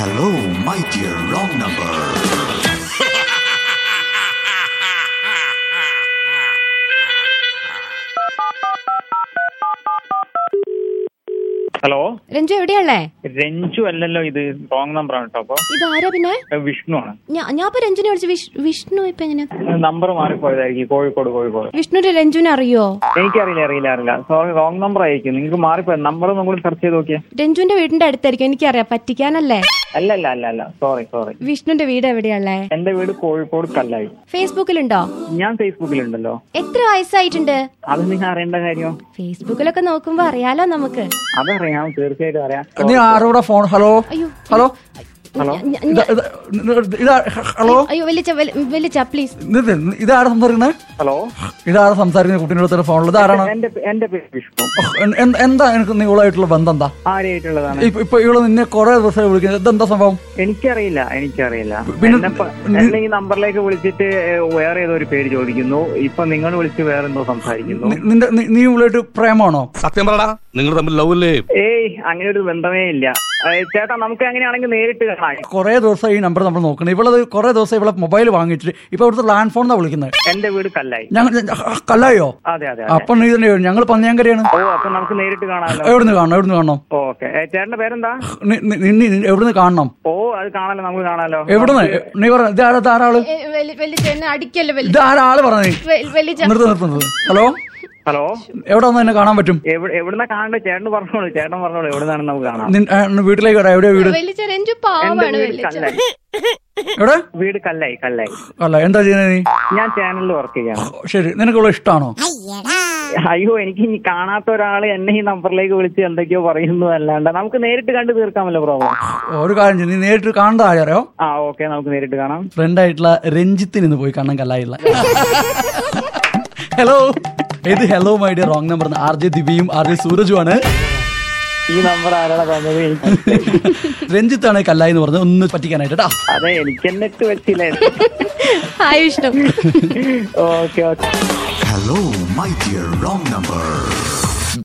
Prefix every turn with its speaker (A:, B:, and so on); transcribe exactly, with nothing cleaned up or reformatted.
A: Hello, my dear wrong number.
B: Hello,
C: Ranju എവിടെയാളേ?
B: രഞ്ജു അല്ലല്ലോ, ഇത് റോങ് നമ്പർ ആണ് കേട്ടോ. അപ്പൊ
C: ഇതാരാ പിന്നെ?
B: വിഷ്ണു ആണ്.
C: ഞാൻ ഇപ്പൊ രഞ്ജുനെ വിളിച്ചു. വിഷ്ണു ഇപ്പൊ എങ്ങനെയാ
B: നമ്പർ മാറിപ്പോയതായിരിക്കും. കോഴിക്കോട് കോഴിക്കോട്
C: വിഷ്ണുവിന്റെ രഞ്ജുവിനെ അറിയോ?
B: എനിക്കറിയില്ല അറിയില്ല അറിയില്ല സോറി, റോങ് നമ്പർ ആയിരിക്കും. നിങ്ങൾക്ക് മാറിപ്പോയ നമ്പർ നമ്മൾ സെർച്ച് ചെയ്ത് നോക്കിയാ.
C: രഞ്ജുവിന്റെ വീടിന്റെ അടുത്തായിരിക്കും. എനിക്കറിയാം, പറ്റിക്കാനല്ലേ?
B: അല്ല അല്ല അല്ല അല്ല സോറി സോറി.
C: വിഷ്ണുവിന്റെ വീട് എവിടെയാളേ?
B: എന്റെ വീട് കോഴിക്കോട് കല്ലായി.
C: ഫേസ്ബുക്കിലുണ്ടോ?
B: ഞാൻ ഫേസ്ബുക്കിലുണ്ടല്ലോ.
C: എത്ര വയസ്സായിട്ടുണ്ട്?
B: അത് നിങ്ങൾ അറിയേണ്ട കാര്യം.
C: ഫേസ്ബുക്കിലൊക്കെ നോക്കുമ്പോ അറിയാലോ നമുക്ക്.
B: അതറിയാം, തീർച്ചയായിട്ടും അറിയാം.
D: നീ ആരോടാ phone? Hello hello
B: hello
D: hello
C: അയ്യോ വലിച്ച വലിച്ച പ്ലീസ്.
D: ഇതാരാ സംസാരിക്കുന്നത്?
B: ഹലോ,
D: ഇതാരാ സംസാരിക്കുന്നത്? കുട്ടീൻ്റെ അടുത്തുള്ള ഫോണിൽ ഇതാരാണ്?
B: എന്റെ പേര് വിഷ്ണു.
D: എന്താ എനിക്ക് നിങ്ങളായിട്ടുള്ള ബന്ധം എന്താ?
B: ആരായിട്ടുള്ളതാണ്?
D: ഇപ്പൊ ഇവള് നിന്നെ കുറെ ദിവസമായി വിളിക്കുന്നത്. ഇതെന്താ സംഭവം?
B: എനിക്കറിയില്ല എനിക്കറിയില്ല
D: പിന്നെ
B: എന്നെ ഈ നമ്പറിലേക്ക് വിളിച്ചിട്ട് വേറെ ഏതോ ഒരു പേര് ചോദിക്കുന്നു. ഇപ്പൊ നിങ്ങൾ വിളിച്ച് വേറെ എന്തോ സംസാരിക്കുന്നു.
D: നിന്റെ നീ ഇവളായിട്ട് പ്രേമാണോ?
E: സത്യം പറടാ, നിങ്ങൾ തമ്മിൽ ലവ് അല്ലേ?
B: ഏയ്, അങ്ങനെ ഒരു ബന്ധമേ ഇല്ല ചേട്ടാ. നമുക്ക് അങ്ങനെയാണെങ്കിൽ നേരിട്ട് കാണാം.
D: കുറെ ദിവസം ഈ നമ്പർ നമ്മൾ നോക്കണം. ഇവളത് കുറെ ദിവസം ഇവളെ മൊബൈൽ വാങ്ങിച്ചിട്ട് ഇപ്പൊ ഇവിടുത്തെ ലാൻഡ് ഫോൺ എന്നാ വിളിക്കുന്നത്.
B: എന്റെ വീട് കല്ലായി.
D: കല്ലായോ?
B: അതെ അതെ.
D: അപ്പൊ നീ തന്നെ ഞങ്ങൾ പന്നിയാങ്കരയാണ്.
B: ഓ, അപ്പൊ നമുക്ക് നേരിട്ട് കാണാമല്ലോ.
D: എവിടുന്ന് കാണണം? എവിടുന്ന് കാണണം?
B: ഓക്കെ, ചേട്ടന്റെ പേരെന്താ?
D: എവിടുന്ന് കാണണം?
B: ഓ, അത് കാണാലോ, നമുക്ക് കാണാലോ.
D: എവിടുന്ന്? നീ പറ. ഇതാരാ ധാരാള്? ഇതാരാള് പറഞ്ഞു? നിർത്ത് നിർത്തുന്നത്. ഹലോ
B: ഹലോ,
D: എവിടെ വന്ന് എന്നെ കാണാൻ പറ്റും?
B: എവിടുന്ന കാണണ്ടേ? ചേട്ടൻ പറഞ്ഞോളൂ, ചേട്ടൻ പറഞ്ഞോളൂ, എവിടുന്നാണ് നമുക്ക് കാണാം.
D: വീട്ടിലേക്ക് വരാം. എവിടെയാ വീട്? എവിടെ?
B: വീട് കല്ലായി കല്ലായി.
D: അല്ല, എന്താ ചെയ്യുന്നത് നീ?
B: ഞാൻ ചാനലിൽ വർക്ക് ചെയ്യാണ്.
D: ശരി, നിനക്കുള്ള ഇഷ്ടമാണോ?
B: അയ്യോ, എനിക്ക് ഇനി കാണാത്ത ഒരാള് എന്നെ ഈ നമ്പറിലേക്ക് വിളിച്ച് എന്തൊക്കെയോ പറയുന്നു. അല്ലാണ്ട് നമുക്ക് നേരിട്ട് കണ്ട് തീർക്കാമല്ലോ പ്രോബ്ലം.
D: ഒരു കാര്യം ചെയ്യും, നീ നേരിട്ട് കാണേണ്ട ആരോ?
B: ആ ഓക്കെ, നമുക്ക് നേരിട്ട് കാണാം.
D: ഫ്രണ്ട് ആയിട്ടുള്ള രഞ്ജിത്തിന് ഇന്ന് പോയി കാണാൻ കല്ലായില്ല. ഹലോ, ഇത് hello my dear wrong number. R J ദിവ്യയും ആർ ജെ സൂരജും ആണ്.
B: ഈ നമ്പർ ആരാണ് പറഞ്ഞത്?
D: രഞ്ജിത്താണ് കല്ലായി എന്ന് പറഞ്ഞത്. ഒന്ന് പറ്റിക്കാനായിട്ട്.
B: അതെ, എനിക്ക് നെറ്റ് വെച്ചില്ലേ.
C: Hi Vishnu.
B: Okay okay.
A: Hello, my dear wrong number.